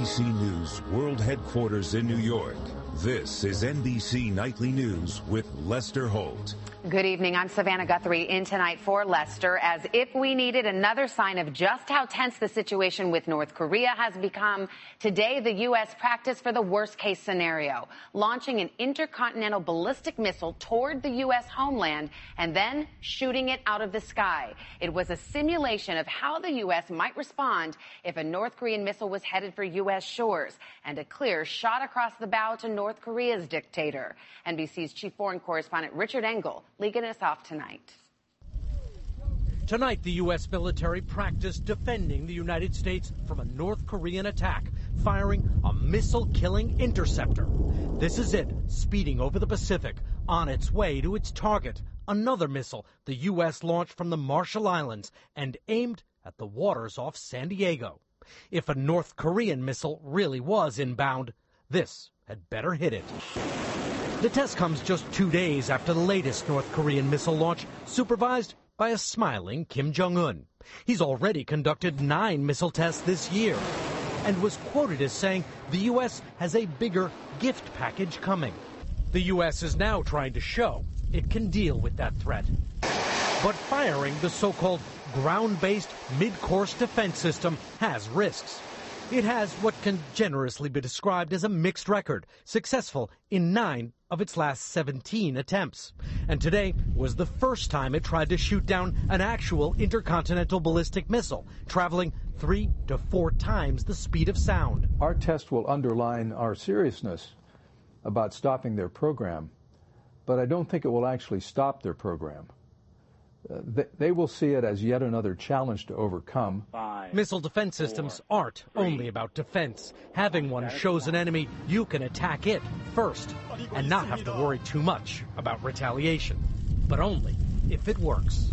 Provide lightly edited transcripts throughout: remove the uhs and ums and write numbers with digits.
NBC News World Headquarters in New York, this is NBC Nightly News with Lester Holt. Good evening. I'm Savannah Guthrie in tonight for Lester. As if we needed another sign of just how tense the situation with North Korea has become, today the U.S. practiced for the worst-case scenario, launching an intercontinental ballistic missile toward the U.S. homeland and then shooting it out of the sky. It was a simulation of how the U.S. might respond if a North Korean missile was headed for U.S. shores, and a clear shot across the bow to North Korea's dictator. NBC's chief foreign correspondent Richard Engel leading us off tonight. Tonight, the U.S. military practiced defending the United States from a North Korean attack, firing a missile-killing interceptor. This is it, speeding over the Pacific, on its way to its target, another missile the U.S. launched from the Marshall Islands and aimed at the waters off San Diego. If a North Korean missile really was inbound, this had better hit it. The test comes just 2 days after the latest North Korean missile launch, supervised by a smiling Kim Jong-un. He's already conducted 9 missile tests this year and was quoted as saying the U.S. has a bigger gift package coming. The U.S. is now trying to show it can deal with that threat. But firing the so-called ground-based mid-course defense system has risks. It has what can generously be described as a mixed record, successful in 9 of its last 17 attempts. And today was the first time it tried to shoot down an actual intercontinental ballistic missile, traveling 3 to 4 times the speed of sound. Our test will underline our seriousness about stopping their program, but I don't think it will actually stop their program. They will see it as yet another challenge to overcome. Missile defense systems aren't only about defense. Having one shows an enemy you can attack it first and not have to worry too much about retaliation, but only if it works.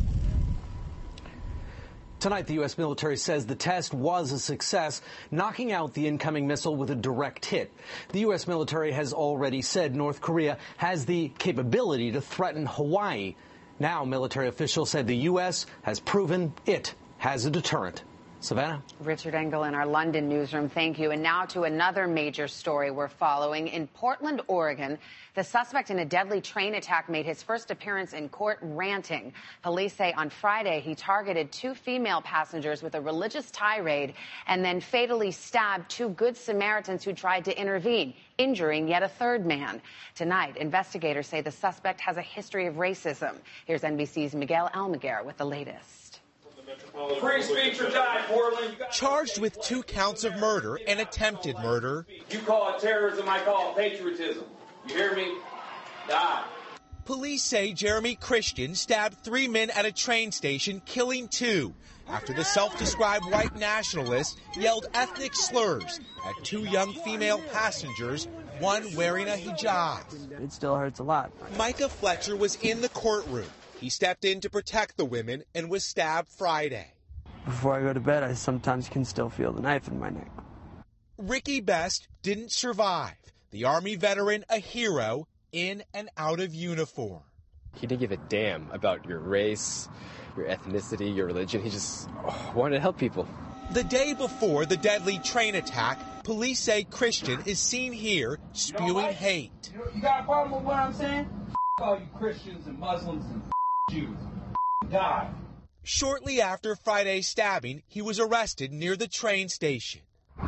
Tonight, the U.S. military says the test was a success, knocking out the incoming missile with a direct hit. The U.S. military has already said North Korea has the capability to threaten Hawaii. Now, military officials said the U.S. has proven it has a deterrent. Savannah? Richard Engel in our London newsroom, thank you. And now to another major story we're following. In Portland, Oregon, the suspect in a deadly train attack made his first appearance in court ranting. Police say on Friday he targeted 2 female passengers with a religious tirade and then fatally stabbed 2 Good Samaritans who tried to intervene, injuring yet a third man. Tonight, investigators say the suspect has a history of racism. Here's NBC's Miguel Almaguer with the latest. Free speech or die, Portland. Charged with 2 counts of murder and attempted murder. You call it terrorism, I call it patriotism. You hear me? Die. Police say Jeremy Christian stabbed 3 men at a train station, killing 2, after the self-described white nationalist yelled ethnic slurs at 2 young female passengers, one wearing a hijab. It still hurts a lot. Micah Fletcher was in the courtroom. He stepped in to protect the women and was stabbed Friday. Before I go to bed, I sometimes can still feel the knife in my neck. Ricky Best didn't survive. The Army veteran, a hero, in and out of uniform. He didn't give a damn about your race, your ethnicity, your religion. He just wanted to help people. The day before the deadly train attack, police say Christian is seen here spewing hate. You got a problem with what I'm saying? All you Christians and Muslims and Jews. Die. Shortly after Friday's stabbing, he was arrested near the train station.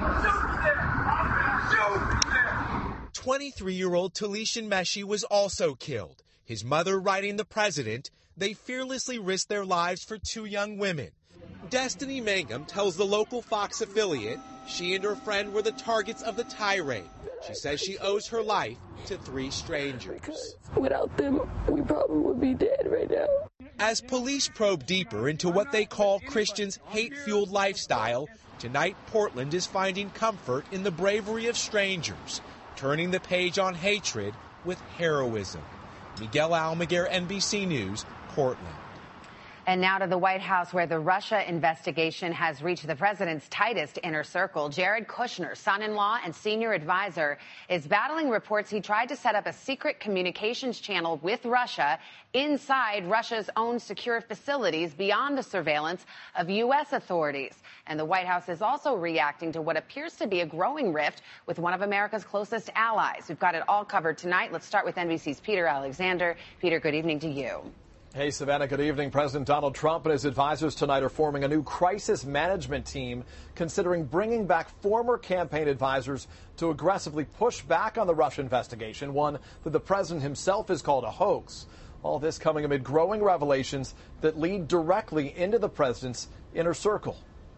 23-year-old Talishan Meshi was also killed. His mother writing the president, they fearlessly risked their lives for 2 young women. Destiny Mangum tells the local Fox affiliate she and her friend were the targets of the tirade. She says she owes her life to 3 strangers. Because without them, we probably would be dead right now. As police probe deeper into what they call Christians' hate-fueled lifestyle, tonight Portland is finding comfort in the bravery of strangers, turning the page on hatred with heroism. Miguel Almaguer, NBC News, Portland. And now to the White House, where the Russia investigation has reached the president's tightest inner circle. Jared Kushner, son-in-law and senior advisor, is battling reports he tried to set up a secret communications channel with Russia inside Russia's own secure facilities beyond the surveillance of U.S. authorities. And the White House is also reacting to what appears to be a growing rift with one of America's closest allies. We've got it all covered tonight. Let's start with NBC's Peter Alexander. Peter, good evening to you. Hey, Savannah, good evening. President Donald Trump and his advisors tonight are forming a new crisis management team, considering bringing back former campaign advisors to aggressively push back on the Russia investigation, one that the president himself has called a hoax. All this coming amid growing revelations that lead directly into the president's inner circle.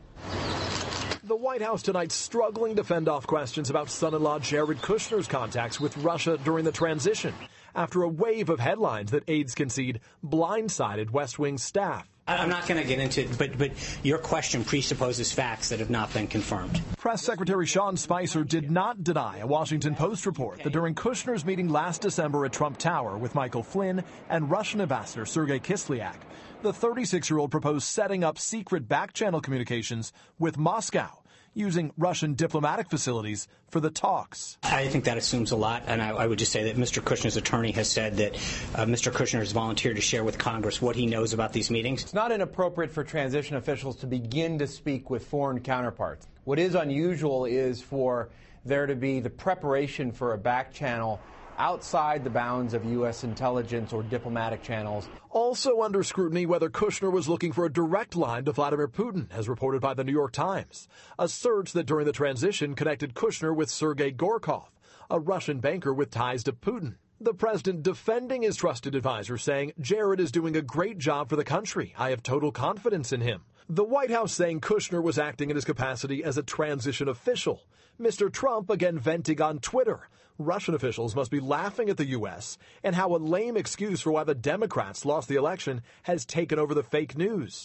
The White House tonight struggling to fend off questions about son-in-law Jared Kushner's contacts with Russia during the transition, after a wave of headlines that aides concede blindsided West Wing staff. I'm not going to get into it, but your question presupposes facts that have not been confirmed. Press Secretary Sean Spicer did not deny a Washington Post report that during Kushner's meeting last December at Trump Tower with Michael Flynn and Russian Ambassador Sergei Kislyak, the 36-year-old proposed setting up secret back-channel communications with Moscow, using Russian diplomatic facilities for the talks. I think that assumes a lot, and I would just say that Mr. Kushner's attorney has said that Mr. Kushner has volunteered to share with Congress what he knows about these meetings. It's not inappropriate for transition officials to begin to speak with foreign counterparts. What is unusual is for there to be the preparation for a back channel outside the bounds of U.S. intelligence or diplomatic channels. Also under scrutiny whether Kushner was looking for a direct line to Vladimir Putin, as reported by the New York Times. A search that during the transition connected Kushner with Sergei Gorkov, a Russian banker with ties to Putin. The president defending his trusted advisor, saying Jared is doing a great job for the country. I have total confidence in him. The White House saying Kushner was acting in his capacity as a transition official. Mr. Trump again venting on Twitter. Russian officials must be laughing at the U.S. and how a lame excuse for why the Democrats lost the election has taken over the fake news.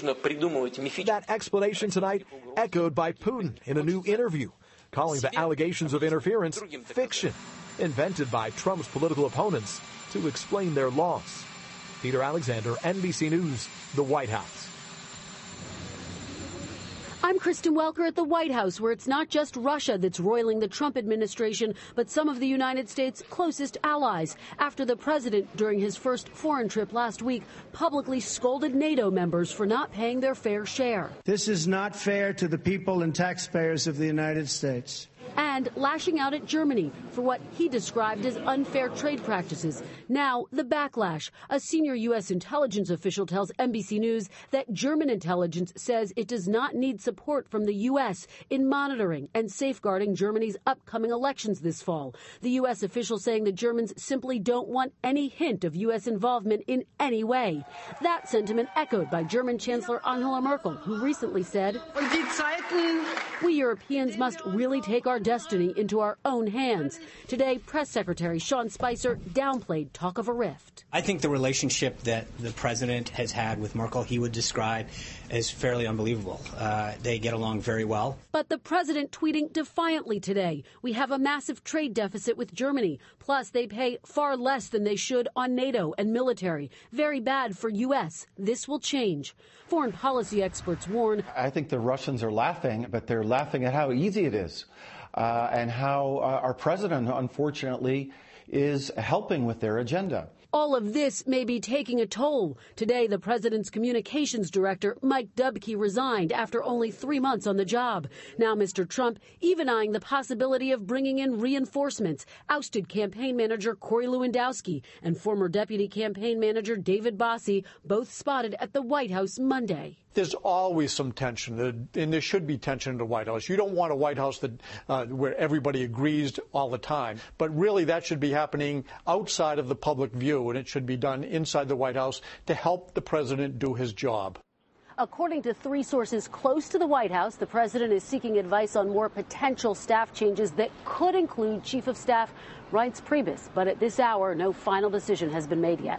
That explanation tonight echoed by Putin in a new interview, calling the allegations of interference fiction, invented by Trump's political opponents to explain their loss. Peter Alexander, NBC News, the White House. I'm Kristen Welker at the White House, where it's not just Russia that's roiling the Trump administration, but some of the United States' closest allies, after the president, during his first foreign trip last week, publicly scolded NATO members for not paying their fair share. This is not fair to the people and taxpayers of the United States. And lashing out at Germany for what he described as unfair trade practices. Now, the backlash. A senior U.S. intelligence official tells NBC News that German intelligence says it does not need support from the U.S. in monitoring and safeguarding Germany's upcoming elections this fall. The U.S. official saying the Germans simply don't want any hint of U.S. involvement in any way. That sentiment echoed by German Chancellor Angela Merkel, who recently said, "We Europeans must really take our destiny into our own hands." Today, Press Secretary Sean Spicer downplayed talk of a rift. I think the relationship that the president has had with Merkel, he would describe as fairly unbelievable. They get along very well. But the president tweeting defiantly today, "We have a massive trade deficit with Germany. Plus, they pay far less than they should on NATO and military. Very bad for U.S. This will change." Foreign policy experts warn. I think the Russians are laughing, but they're laughing at how easy it is. And how our president, unfortunately, is helping with their agenda. All of this may be taking a toll. Today, the president's communications director, Mike Dubke, resigned after only 3 months on the job. Now, Mr. Trump even eyeing the possibility of bringing in reinforcements, ousted campaign manager Corey Lewandowski and former deputy campaign manager David Bossie, both spotted at the White House Monday. There's always some tension, and there should be tension in the White House. You don't want a White House that where everybody agrees all the time. But really, that should be happening outside of the public view, and it should be done inside the White House to help the president do his job. According to 3 sources close to the White House, the president is seeking advice on more potential staff changes that could include Chief of Staff Reince Priebus. But at this hour, no final decision has been made yet.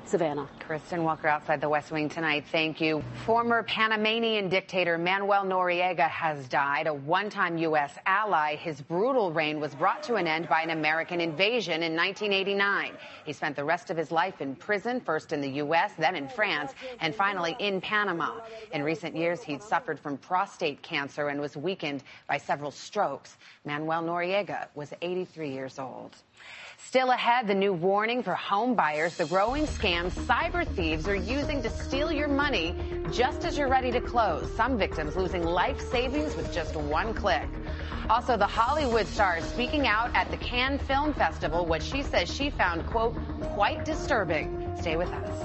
Savannah. Kristen Walker outside the West Wing tonight. Thank you. Former Panamanian dictator Manuel Noriega has died, a one-time U.S. ally. His brutal reign was brought to an end by an American invasion in 1989. He spent the rest of his life in prison, first in the U.S., then in France, and finally in Panama. In recent years, he'd suffered from prostate cancer and was weakened by several strokes. Manuel Noriega was 83 years old. Still ahead, the new warning for home buyers, the growing scams cyber thieves are using to steal your money just as you're ready to close. Some victims losing life savings with just one click. Also, the Hollywood star is speaking out at the Cannes Film Festival, what she says she found, quote, quite disturbing. Stay with us.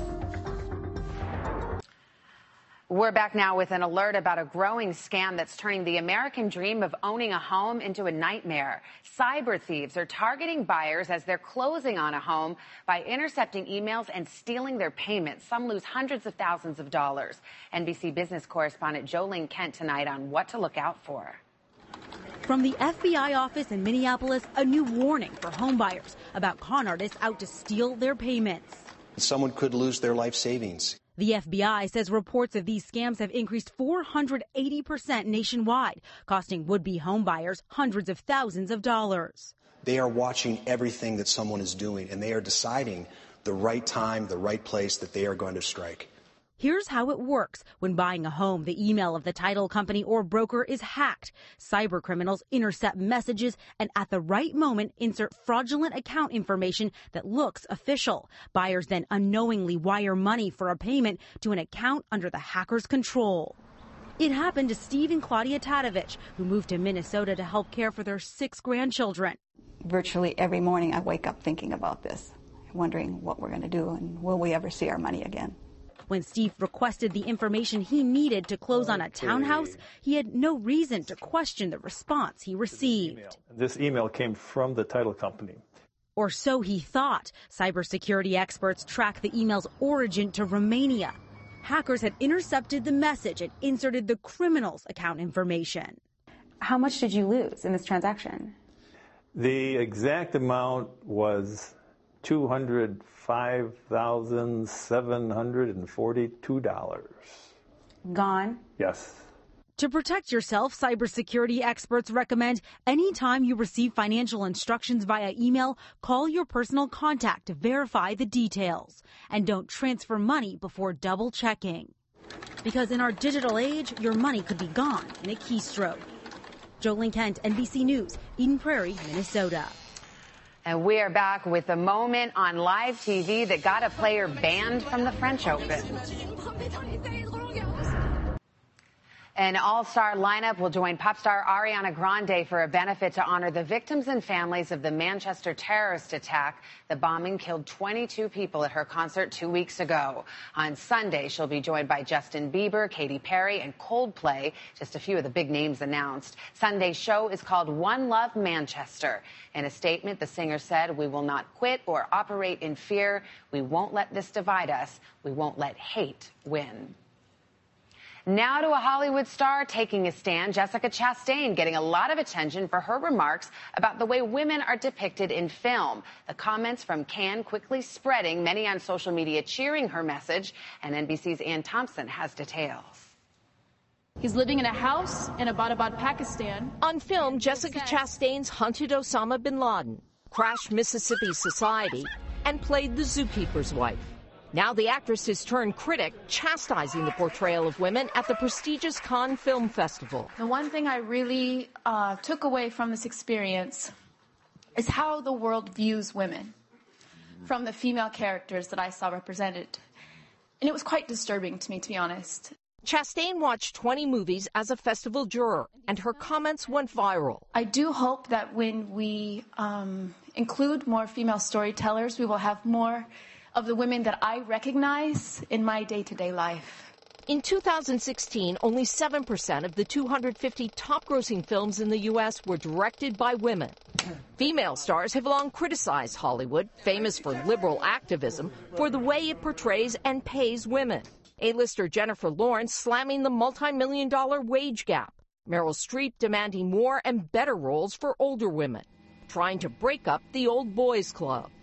We're back now with an alert about a growing scam that's turning the American dream of owning a home into a nightmare. Cyber thieves are targeting buyers as they're closing on a home by intercepting emails and stealing their payments. Some lose hundreds of thousands of dollars. NBC business correspondent Jolene Kent tonight on what to look out for. From the FBI office in Minneapolis, a new warning for homebuyers about con artists out to steal their payments. Someone could lose their life savings. The FBI says reports of these scams have increased 480% nationwide, costing would-be homebuyers hundreds of thousands of dollars. They are watching everything that someone is doing, and they are deciding the right time, the right place that they are going to strike. Here's how it works. When buying a home, the email of the title company or broker is hacked. Cyber criminals intercept messages and at the right moment insert fraudulent account information that looks official. Buyers then unknowingly wire money for a payment to an account under the hacker's control. It happened to Steve and Claudia Tadovich, who moved to Minnesota to help care for their 6 grandchildren. Virtually every morning I wake up thinking about this, wondering what we're going to do and will we ever see our money again. When Steve requested the information he needed to close on a townhouse, he had no reason to question the response he received. This email came from the title company. Or so he thought. Cybersecurity experts track the email's origin to Romania. Hackers had intercepted the message and inserted the criminal's account information. How much did you lose in this transaction? The exact amount was $205,742. Gone? Yes. To protect yourself, cybersecurity experts recommend anytime you receive financial instructions via email, call your personal contact to verify the details. And don't transfer money before double checking. Because in our digital age, your money could be gone in a keystroke. Jolene Kent, NBC News, Eden Prairie, Minnesota. And we are back with a moment on live TV that got a player banned from the French Open. An all-star lineup will join pop star Ariana Grande for a benefit to honor the victims and families of the Manchester terrorist attack. The bombing killed 22 people at her concert 2 weeks ago. On Sunday, she'll be joined by Justin Bieber, Katy Perry, and Coldplay, just a few of the big names announced. Sunday's show is called One Love Manchester. In a statement, the singer said, "We will not quit or operate in fear. We won't let this divide us. We won't let hate win." Now to a Hollywood star taking a stand, Jessica Chastain getting a lot of attention for her remarks about the way women are depicted in film. The comments from Cannes quickly spreading, many on social media cheering her message, and NBC's Ann Thompson has details. He's living in a house in Abbottabad, Pakistan. On film, Jessica Chastain's hunted Osama bin Laden, crashed Mississippi society, and played the zookeeper's wife. Now the actress has turned critic, chastising the portrayal of women at the prestigious Cannes Film Festival. The one thing I really took away from this experience is how the world views women from the female characters that I saw represented. And it was quite disturbing to me, to be honest. Chastain watched 20 movies as a festival juror, and her comments went viral. I do hope that when we include more female storytellers, we will have more of the women that I recognize in my day-to-day life. In 2016, only 7% of the 250 top-grossing films in the U.S. were directed by women. Female stars have long criticized Hollywood, famous for liberal activism, for the way it portrays and pays women. A-lister Jennifer Lawrence slamming the multi-million-dollar wage gap. Meryl Streep demanding more and better roles for older women. Trying to break up the old boys club.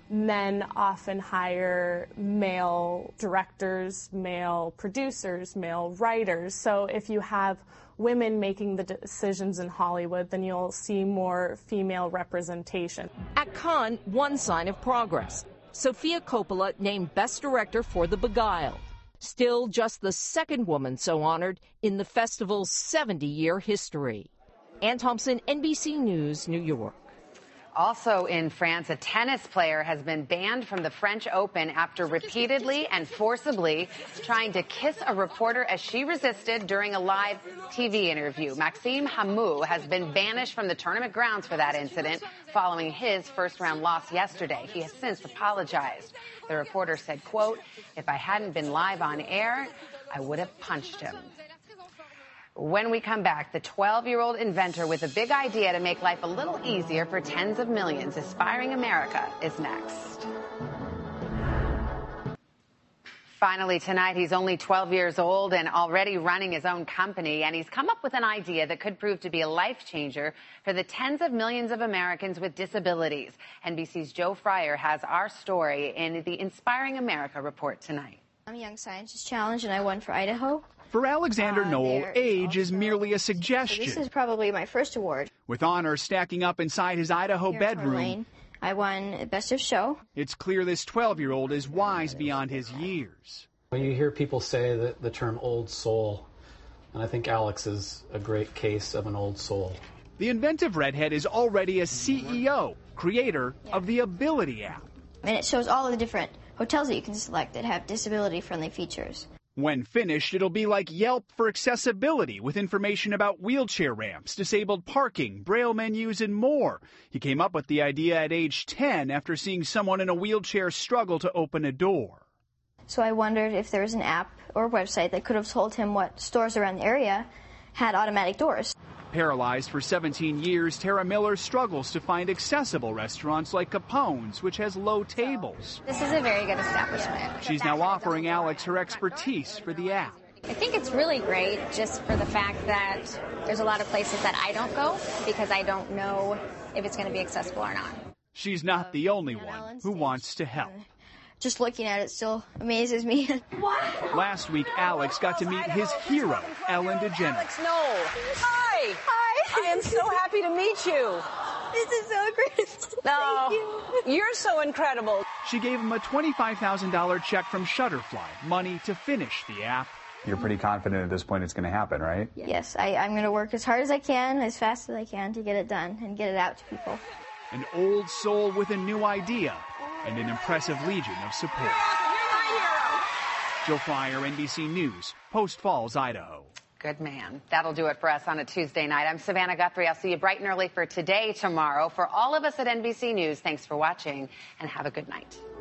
men often hire male directors, male producers, male writers. So if you have women making the decisions in Hollywood, then you'll see more female representation. At Cannes, one sign of progress. Sofia Coppola named Best Director for The Beguiled. Still just the second woman so honored in the festival's 70-year history. Ann Thompson, NBC News, New York. Also in France, a tennis player has been banned from the French Open after repeatedly and forcibly trying to kiss a reporter as she resisted during a live TV interview. Maxime Hamou has been banished from the tournament grounds for that incident following his first-round loss yesterday. He has since apologized. The reporter said, quote, "If I hadn't been live on air, I would have punched him." When we come back, the 12-year-old inventor with a big idea to make life a little easier for tens of millions, Inspiring America, is next. Finally tonight, he's only 12 years old and already running his own company, and he's come up with an idea that could prove to be a life changer for the tens of millions of Americans with disabilities. NBC's Joe Fryer has our story in the Inspiring America report tonight. I'm a Young Scientist Challenge, and I won for Idaho. For Alexander Knoll, age is merely a suggestion. So this is probably my first award. With honors stacking up inside his Idaho bedroom, I won Best of Show. It's clear this 12-year-old is wise beyond his years. When you hear people say that the term old soul, and I think Alex is a great case of an old soul. The inventive redhead is already a CEO, creator of the Ability app. And it shows all of the different hotels that you can select that have disability-friendly features. When finished, it'll be like Yelp for accessibility, with information about wheelchair ramps, disabled parking, braille menus, and more. He came up with the idea at age 10 after seeing someone in a wheelchair struggle to open a door. So I wondered if there was an app or website that could have told him what stores around the area had automatic doors. Paralyzed for 17 years, Tara Miller struggles to find accessible restaurants like Capone's, which has low tables. This is a very good establishment. She's now offering Alex her expertise for the app. I think it's really great just for the fact that there's a lot of places that I don't go because I don't know if it's going to be accessible or not. She's not the only one who wants to help. Just looking at it still amazes me. Last week, Alex got to meet his hero, Ellen DeGeneres. Alex Knoll. Hi. Hi. I am so happy to meet you. This is so great. No, Thank you. You're so incredible. She gave him a $25,000 check from Shutterfly, money to finish the app. You're pretty confident at this point it's going to happen, right? Yes, I'm going to work as hard as I can, as fast as I can to get it done and get it out to people. An old soul with a new idea and an impressive legion of support. Joe Fryer, NBC News, Post Falls, Idaho. Good man. That'll do it for us on a Tuesday night. I'm Savannah Guthrie. I'll see you bright and early for Today tomorrow. For all of us at NBC News, thanks for watching and have a good night.